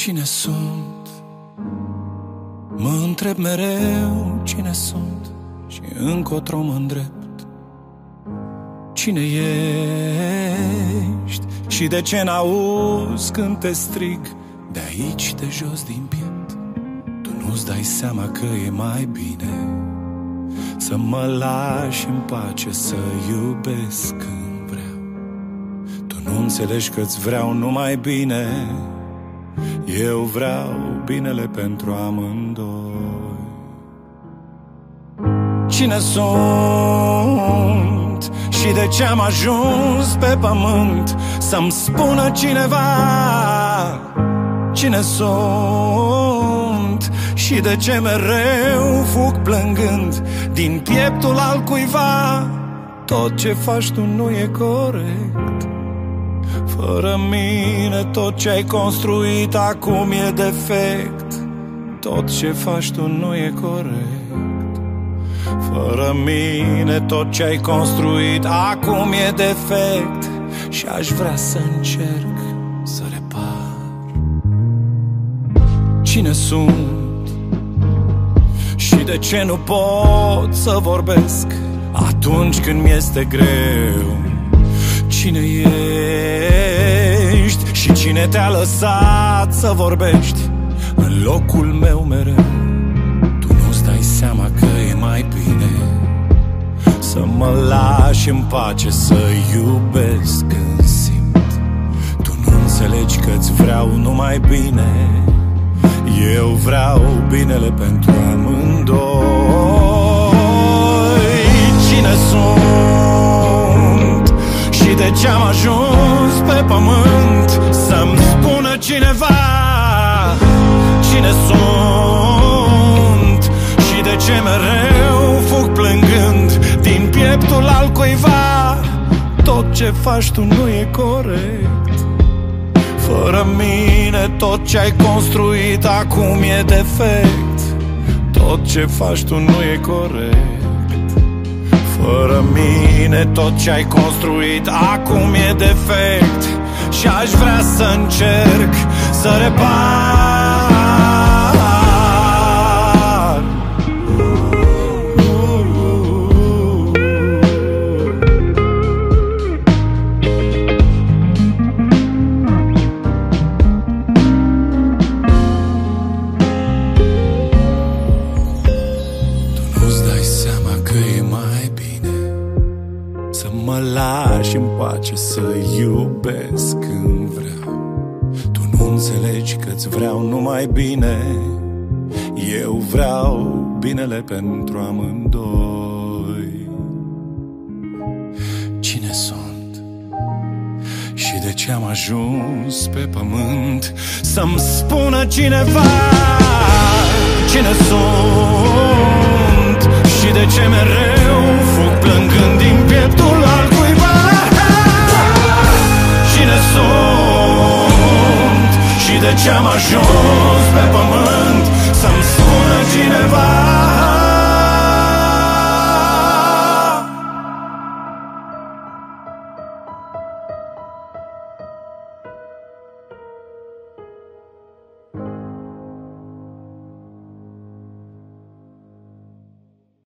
Cine sunt? Mă întreb mereu cine sunt și încotro mă îndrept. Cine ești și de ce n-auzi când te strig de aici de jos din piept? Tu nu-ți dai seama că e mai bine să mă lași în pace, să iubesc când vreau. Tu nu înțelegi că-ți vreau numai bine, eu vreau binele pentru amândoi. Cine sunt și de ce am ajuns pe pământ? Să-mi spună cineva cine sunt și de ce mereu fug plângând din pieptul altcuiva. Tot ce faci tu nu e corect. Fără mine tot ce ai construit acum e defect. Tot ce faci tu nu e corect. Fără mine tot ce ai construit acum e defect. Și aș vrea să încerc să repar. Cine sunt și de ce nu pot să vorbesc atunci când mi-este greu? Cine ești și cine te-a lăsat să vorbești în locul meu mereu? Tu nu-ți dai seama că e mai bine să mă lași în pace, să iubesc când simt. Tu nu înțelegi că-ți vreau numai bine, eu vreau binele pentru amândoi. Cine sunt și de ce am ajuns pe pământ? Să-mi spună cineva cine sunt și de ce mereu fug plângând din pieptul altcuiva. Tot ce faci tu nu e corect. Fără mine tot ce ai construit acum e defect. Tot ce faci tu nu e corect. Fără mine tot ce ai construit acum e defect. Și aș vrea să încerc să repar. Să mă lași în pace, să iubesc când vreau. Tu nu înțelegi că-ți vreau numai bine, eu vreau binele pentru amândoi. Cine sunt și de ce am ajuns pe pământ? Să-mi spună cineva cine sunt și de ce mereu fug plângând din pieptul altcuiva. Cine sunt și de ce am ajuns pe pământ?